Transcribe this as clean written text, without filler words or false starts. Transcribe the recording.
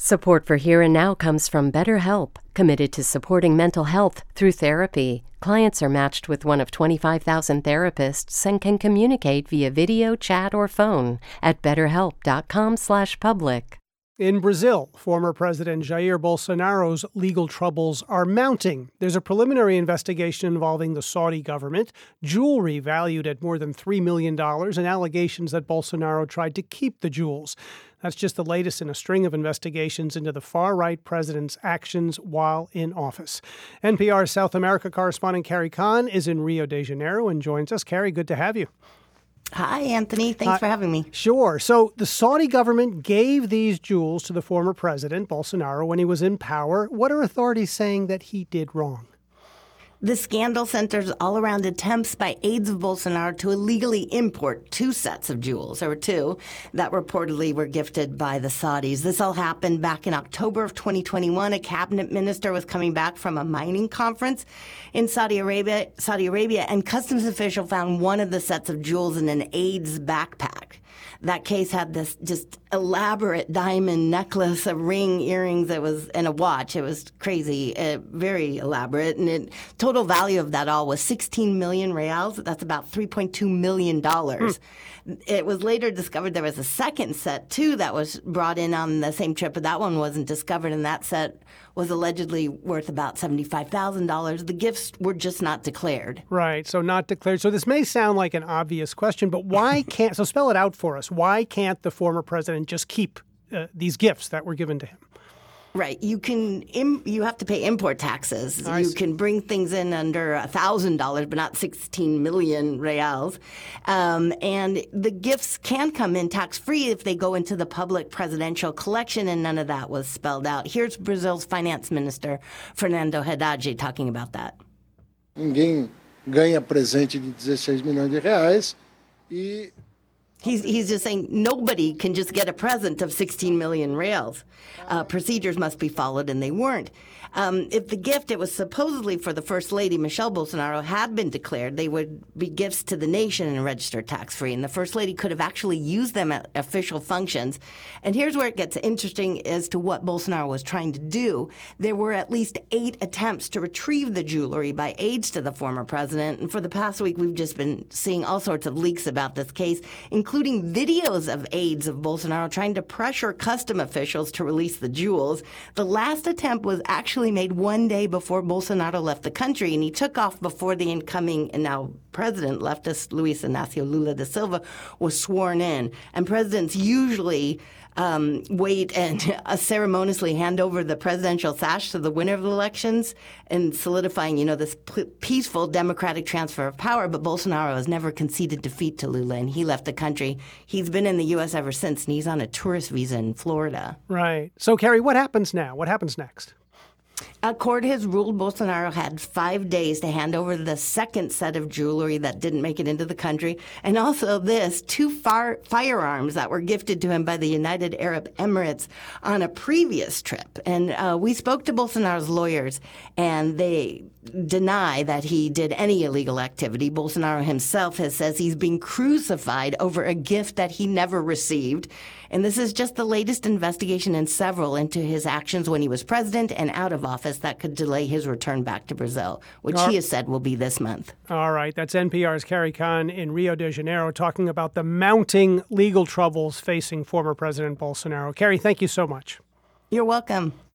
Support for Here and Now comes from BetterHelp, committed to supporting mental health through therapy. Clients are matched with one of 25,000 therapists and can communicate via video, chat, or phone at betterhelp.com/public. In Brazil, former President Jair Bolsonaro's legal troubles are mounting. There's a preliminary investigation involving the Saudi government, jewelry valued at more than $3 million, and allegations that Bolsonaro tried to keep the jewels. That's just the latest in a string of investigations into the far-right president's actions while in office. NPR's South America correspondent Carrie Kahn is in Rio de Janeiro and joins us. Carrie, good to have you. Hi, Anthony. Thanks for having me. Sure. So the Saudi government gave these jewels to the former president, Bolsonaro, when he was in power. What are authorities saying that he did wrong? The scandal centers all around attempts by aides of Bolsonaro to illegally import two sets of jewels. There were two that reportedly were gifted by the Saudis. This all happened back in October of 2021. A cabinet minister was coming back from a mining conference in Saudi Arabia, and customs official found one of the sets of jewels in an aide's backpack. That case had this just elaborate diamond necklace, a ring, earrings, and a watch. It was crazy, very elaborate. And the total value of that all was 16 million reals. That's about $3.2 million. It was later discovered there was a second set, too, that was brought in on the same trip, but that one wasn't discovered, and that set was allegedly worth about $75,000. The gifts were just not declared. Right, so not declared. So this may sound like an obvious question, but why can't, so spell it out for us, why can't the former president just keep these gifts that were given to him? Right. You have to pay import taxes. You can bring things in under $1,000, but not 16 million reals. And the gifts can come in tax-free if they go into the public presidential collection, and none of that was spelled out. Here's Brazil's finance minister, Fernando Haddad, talking about that. Ninguém ganha presente de 16 milhões de reais e He's just saying nobody can just get a present of 16 million reals. Procedures must be followed, and they weren't. If the gift, it was supposedly for the First Lady, Michelle Bolsonaro, had been declared, they would be gifts to the nation and registered tax-free. And the First Lady could have actually used them at official functions. And here's where it gets interesting as to what Bolsonaro was trying to do. There were at least 8 attempts to retrieve the jewelry by aides to the former president. And for the past week, we've just been seeing all sorts of leaks about this case, including videos of aides of Bolsonaro trying to pressure custom officials to release the jewels. The last attempt was actually made one day before Bolsonaro left the country, and he took off before the incoming and now president, leftist Luiz Inácio Lula da Silva, was sworn in. And presidents usually wait and ceremoniously hand over the presidential sash to the winner of the elections and solidifying, this peaceful democratic transfer of power. But Bolsonaro has never conceded defeat to Lula, and he left the country. He's been in the U.S. ever since, and he's on a tourist visa in Florida. Right. So, Carrie, what happens now? What happens next? A court has ruled Bolsonaro had 5 days to hand over the second set of jewelry that didn't make it into the country, and also two firearms that were gifted to him by the United Arab Emirates on a previous trip. And we spoke to Bolsonaro's lawyers, and they deny that he did any illegal activity. Bolsonaro himself says he's being crucified over a gift that he never received. And this is just the latest investigation in several into his actions when he was president and out of office that could delay his return back to Brazil, which he has said will be this month. All right. That's NPR's Carrie Kahn in Rio de Janeiro talking about the mounting legal troubles facing former President Bolsonaro. Carrie, thank you so much. You're welcome.